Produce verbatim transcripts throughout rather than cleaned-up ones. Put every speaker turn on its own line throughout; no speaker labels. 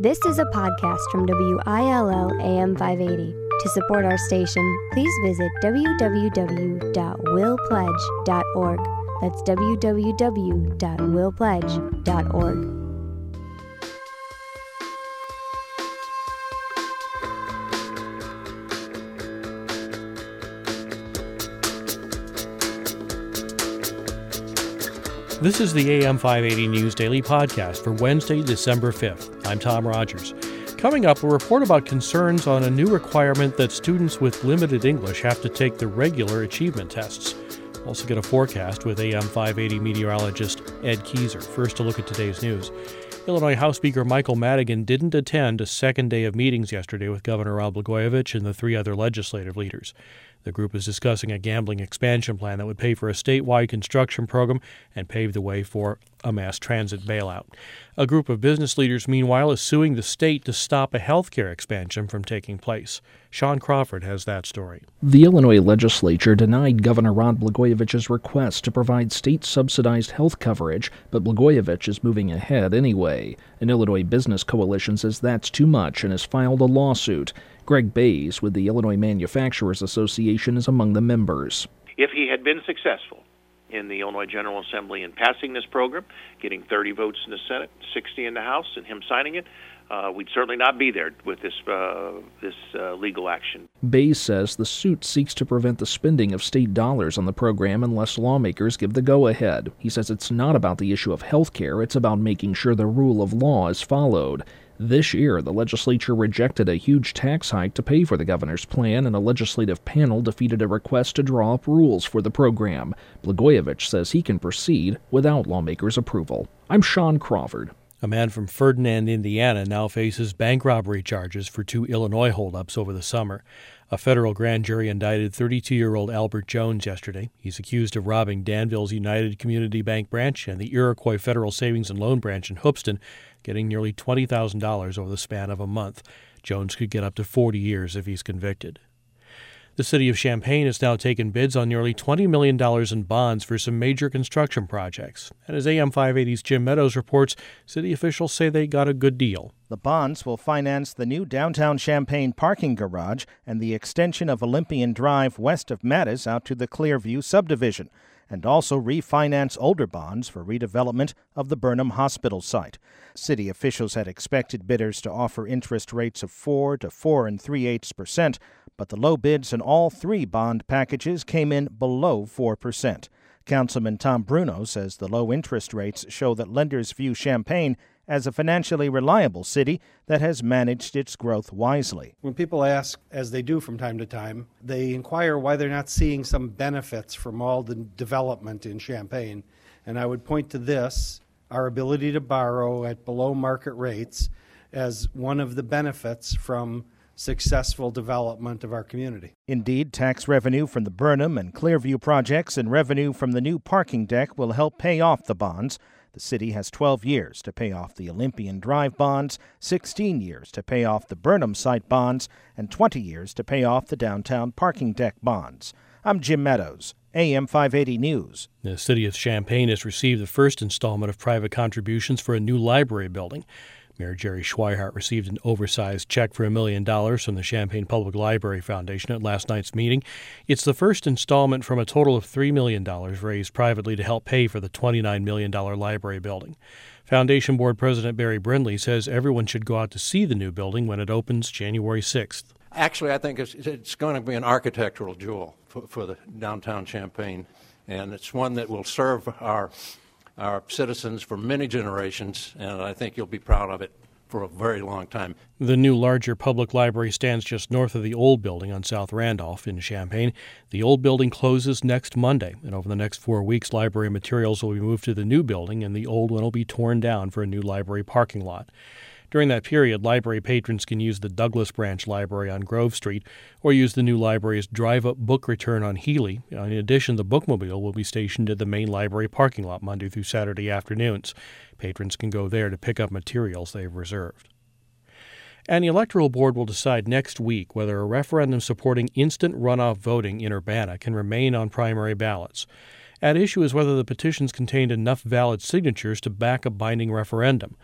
This is a podcast from W I L L A M five eighty. To support our station, please visit w w w dot will pledge dot org. That's w w w dot will pledge dot org.
This is the A M five eighty News Daily Podcast for Wednesday, December fifth. I'm Tom Rogers. Coming up, a report about concerns on a new requirement that students with limited English have to take the regular achievement tests. We'll also get a forecast with A M five eighty meteorologist Ed Keyser. First, a look at today's news. Illinois House Speaker Michael Madigan didn't attend a second day of meetings yesterday with Governor Rod Blagojevich and the three other legislative leaders. The group is discussing a gambling expansion plan that would pay for a statewide construction program and pave the way for a mass transit bailout. A group of business leaders, meanwhile, is suing the state to stop a health care expansion from taking place. Sean Crawford has that story.
The Illinois legislature denied Governor Rod Blagojevich's request to provide state-subsidized health coverage, but Blagojevich is moving ahead anyway. An Illinois business coalition says that's too much and has filed a lawsuit. Greg Bays with the Illinois Manufacturers Association is among the members.
If he had been successful in the Illinois General Assembly in passing this program, getting thirty votes in the Senate, sixty in the House, and him signing it, uh, we'd certainly not be there with this uh, this uh, legal action.
Bays says the suit seeks to prevent the spending of state dollars on the program unless lawmakers give the go-ahead. He says it's not about the issue of health care, it's about making sure the rule of law is followed. This year, the legislature rejected a huge tax hike to pay for the governor's plan, and a legislative panel defeated a request to draw up rules for the program. Blagojevich says he can proceed without lawmakers' approval. I'm Sean Crawford.
A man from Ferdinand, Indiana, now faces bank robbery charges for two Illinois holdups over the summer. A federal grand jury indicted thirty-two-year-old Albert Jones yesterday. He's accused of robbing Danville's United Community Bank branch and the Iroquois Federal Savings and Loan branch in Hoopeston, getting nearly twenty thousand dollars over the span of a month. Jones could get up to forty years if he's convicted. The city of Champaign has now taken bids on nearly twenty million dollars in bonds for some major construction projects. And as A M five eighty's Jim Meadows reports, city officials say they got a good deal.
The bonds will finance the new downtown Champaign parking garage and the extension of Olympian Drive west of Mattis out to the Clearview subdivision, and also refinance older bonds for redevelopment of the Burnham Hospital site. City officials had expected bidders to offer interest rates of four to four and three-eighths percent, but the low bids in all three bond packages came in below four percent. Councilman Tom Bruno says the low interest rates show that lenders view Champaign as a financially reliable city that has managed its growth wisely.
When people ask, as they do from time to time, they inquire why they're not seeing some benefits from all the development in Champaign. And I would point to this, our ability to borrow at below market rates, as one of the benefits from successful development of our community.
Indeed, tax revenue from the Burnham and Clearview projects and revenue from the new parking deck will help pay off the bonds. The city has twelve years to pay off the Olympian Drive bonds, sixteen years to pay off the Burnham site bonds, and twenty years to pay off the downtown parking deck bonds. I'm Jim Meadows, A M five eighty News.
The city of Champaign has received the first installment of private contributions for a new library building. Mayor Jerry Schweihart received an oversized check for a million dollars from the Champaign Public Library Foundation at last night's meeting. It's the first installment from a total of three million dollars raised privately to help pay for the twenty-nine million dollars library building. Foundation Board President Barry Brindley says everyone should go out to see the new building when it opens January sixth.
Actually, I think it's, it's going to be an architectural jewel for, for the downtown Champaign, and it's one that will serve our our citizens for many generations, and I think you'll be proud of it for a very long time.
The new larger public library stands just north of the old building on South Randolph in Champaign. The old building closes next Monday, and over the next four weeks, library materials will be moved to the new building, and the old one will be torn down for a new library parking lot. During that period, library patrons can use the Douglas Branch Library on Grove Street or use the new library's drive-up book return on Healy. In addition, the bookmobile will be stationed at the main library parking lot Monday through Saturday afternoons. Patrons can go there to pick up materials they've reserved. And the Electoral Board will decide next week whether a referendum supporting instant runoff voting in Urbana can remain on primary ballots. At issue is whether the petitions contained enough valid signatures to back a binding referendum.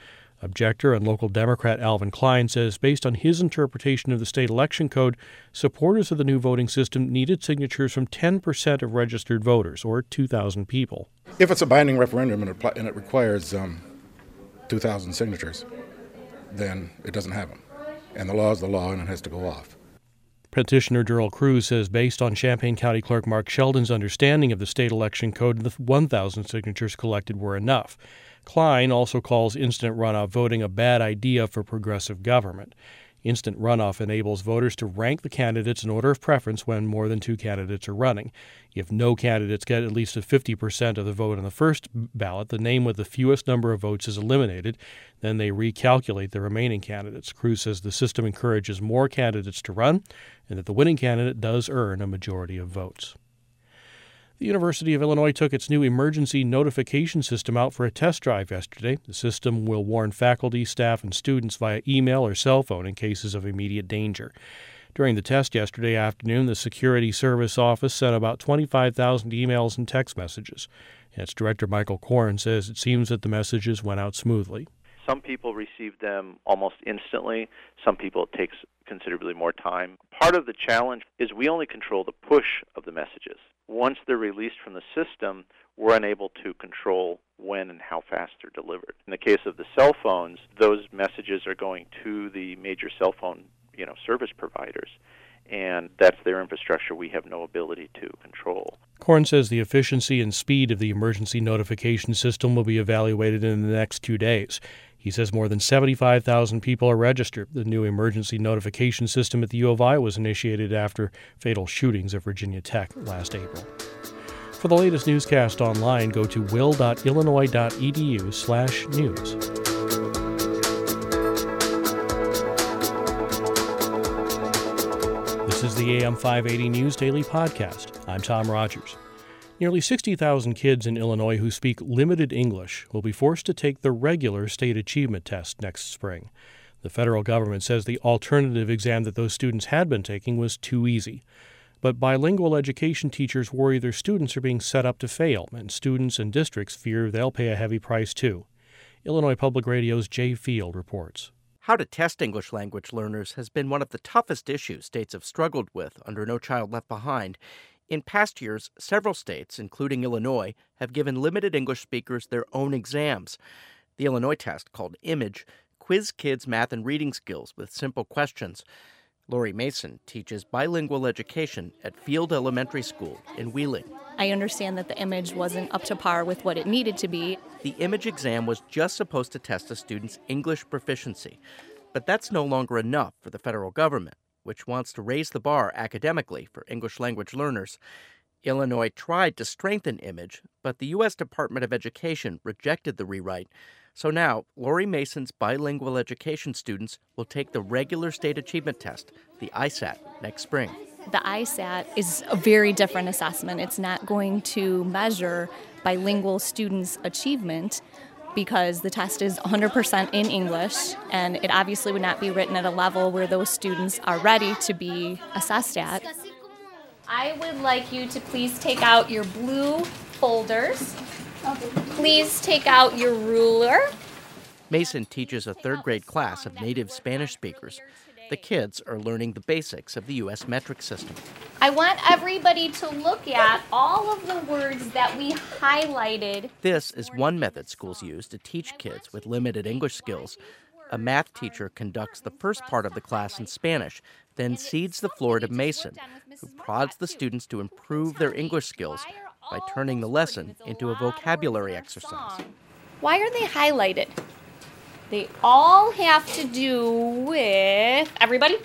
Objector and local Democrat Alvin Klein says based on his interpretation of the state election code, supporters of the new voting system needed signatures from ten percent of registered voters, or two thousand people.
If it's a binding referendum and it, apply, and it requires um, two thousand signatures, then it doesn't have them. And the law is the law, and it has to go off.
Petitioner Durrell Cruz says based on Champaign County Clerk Mark Sheldon's understanding of the state election code, the one thousand signatures collected were enough. Klein also calls instant runoff voting a bad idea for progressive government. Instant runoff enables voters to rank the candidates in order of preference when more than two candidates are running. If no candidates get at least a fifty percent of the vote on the first ballot, the name with the fewest number of votes is eliminated. Then they recalculate the remaining candidates. Cruz says the system encourages more candidates to run and that the winning candidate does earn a majority of votes. The University of Illinois took its new emergency notification system out for a test drive yesterday. The system will warn faculty, staff, and students via email or cell phone in cases of immediate danger. During the test yesterday afternoon, the Security Service Office sent about twenty-five thousand emails and text messages. Its director, Michael Korn, says it seems that the messages went out smoothly.
Some people receive them almost instantly. Some people it takes considerably more time. Part of the challenge is we only control the push of the messages. Once they're released from the system, we're unable to control when and how fast they're delivered. In the case of the cell phones, those messages are going to the major cell phone, you know, service providers, and that's their infrastructure we have no ability to control.
Korn says the efficiency and speed of the emergency notification system will be evaluated in the next two days. He says more than seventy-five thousand people are registered. The new emergency notification system at the U of I was initiated after fatal shootings at Virginia Tech last April. For the latest newscast online, go to will.illinois.edu slash news. This is the A M five eighty News Daily Podcast. I'm Tom Rogers. Nearly sixty thousand kids in Illinois who speak limited English will be forced to take the regular state achievement test next spring. The federal government says the alternative exam that those students had been taking was too easy. But bilingual education teachers worry their students are being set up to fail, and students and districts fear they'll pay a heavy price too. Illinois Public Radio's Jay Field reports.
How to test English language learners has been one of the toughest issues states have struggled with under No Child Left Behind. In past years, several states, including Illinois, have given limited English speakers their own exams. The Illinois test, called IMAGE, quizzed kids' math and reading skills with simple questions. Lori Mason teaches bilingual education at Field Elementary School in Wheeling.
I understand that the IMAGE wasn't up to par with what it needed to be.
The IMAGE exam was just supposed to test a student's English proficiency. But that's no longer enough for the federal government, which wants to raise the bar academically for English language learners. Illinois tried to strengthen IMAGE, but the U S Department of Education rejected the rewrite. So now, Lori Mason's bilingual education students will take the regular state achievement test, the I S A T, next spring.
The I S A T is a very different assessment. It's not going to measure bilingual students' achievement because the test is one hundred percent in English, and it obviously would not be written at a level where those students are ready to be assessed at.
I would like you to please take out your blue folders. Please take out your ruler.
Mason teaches a third grade class of native Spanish speakers. The kids are learning the basics of the U S metric system.
I want everybody to look at all of the words that we highlighted.
This is one method schools use to teach kids with limited English skills. A math teacher conducts the first part of the class in Spanish, then cedes the floor to Mason, who prods the students to improve their English skills by turning the lesson into a vocabulary exercise.
Why are they highlighted? They all have to do with, everybody?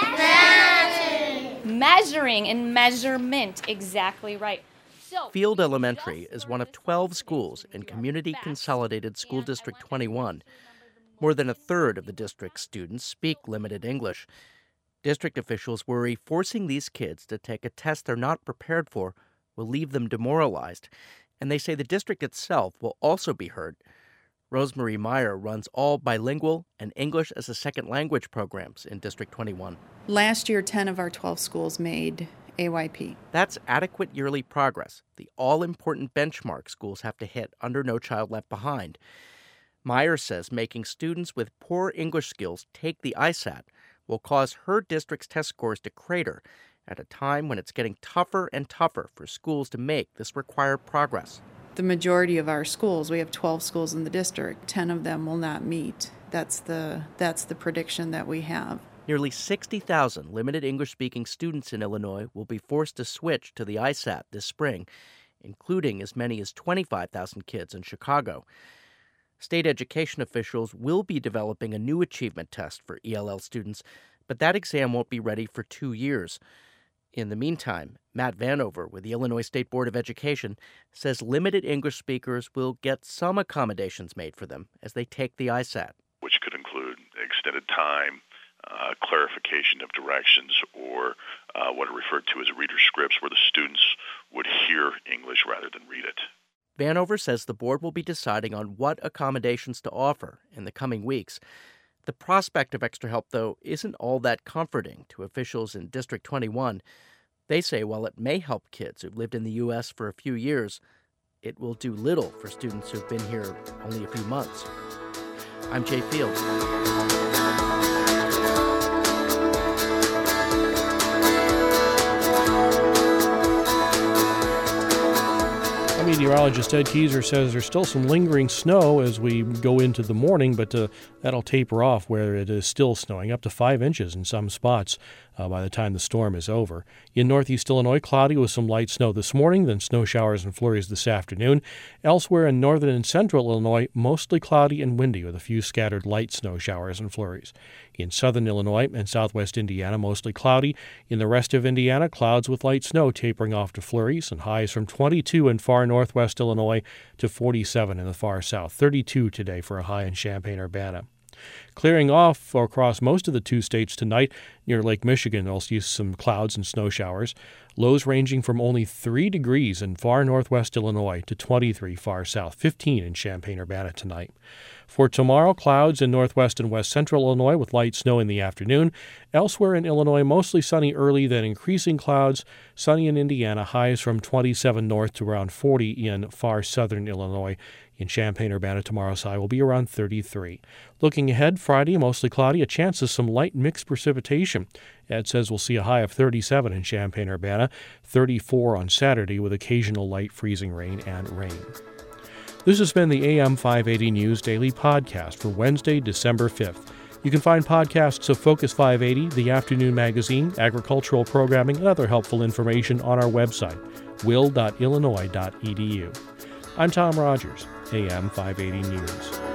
Measuring. Measuring and measurement, exactly right. So,
Field Elementary is one of twelve schools in Community Consolidated School District twenty-one. More than a third of the district's students speak limited English. District officials worry forcing these kids to take a test they're not prepared for will leave them demoralized, and they say the district itself will also be hurt. Rosemarie Meyer runs all bilingual and English as a second language programs in District twenty-one.
Last year, ten of our twelve schools made A Y P.
That's adequate yearly progress, the all-important benchmark schools have to hit under No Child Left Behind. Myers says making students with poor English skills take the I S A T will cause her district's test scores to crater at a time when it's getting tougher and tougher for schools to make this required progress.
The majority of our schools, we have twelve schools in the district, ten of them will not meet. That's the that's the prediction that we have.
Nearly sixty thousand limited English-speaking students in Illinois will be forced to switch to the I S A T this spring, including as many as twenty-five thousand kids in Chicago. State education officials will be developing a new achievement test for E L L students, but that exam won't be ready for two years. In the meantime, Matt Vanover with the Illinois State Board of Education says limited English speakers will get some accommodations made for them as they take the I S A T.
Which could include extended time, uh, clarification of directions, or uh, what are referred to as reader scripts, where the students would hear English rather than read it.
Vanover says the board will be deciding on what accommodations to offer in the coming weeks. The prospect of extra help, though, isn't all that comforting to officials in District twenty-one. They say while it may help kids who've lived in the U S for a few years, it will do little for students who've been here only a few months. I'm Jay Fields.
Meteorologist Ed Keyser says there's still some lingering snow as we go into the morning, but uh, that'll taper off where it is still snowing, up to five inches in some spots uh, by the time the storm is over. In northeast Illinois, cloudy with some light snow this morning, then snow showers and flurries this afternoon. Elsewhere in northern and central Illinois, mostly cloudy and windy with a few scattered light snow showers and flurries. In southern Illinois and southwest Indiana, mostly cloudy. In the rest of Indiana, clouds with light snow tapering off to flurries and highs from twenty-two in far northwest Illinois to forty-seven in the far south. thirty-two today for a high in Champaign-Urbana. Clearing off across most of the two states tonight. Near Lake Michigan, there'll see some clouds and snow showers. Lows ranging from only three degrees in far northwest Illinois to twenty-three far south, fifteen in Champaign-Urbana tonight. For tomorrow, clouds in northwest and west central Illinois with light snow in the afternoon. Elsewhere in Illinois, mostly sunny early, then increasing clouds. Sunny in Indiana, highs from twenty-seven north to around forty in far southern Illinois. In Champaign-Urbana, tomorrow's high will be around thirty-three. Looking ahead, Friday, mostly cloudy, a chance of some light mixed precipitation. Ed says we'll see a high of thirty-seven in Champaign-Urbana, thirty-four on Saturday with occasional light freezing rain and rain. This has been the A M five eighty News Daily Podcast for Wednesday, December fifth. You can find podcasts of Focus five eighty, the afternoon magazine, agricultural programming, and other helpful information on our website, will dot illinois dot e d u. I'm Tom Rogers, A M five eighty News.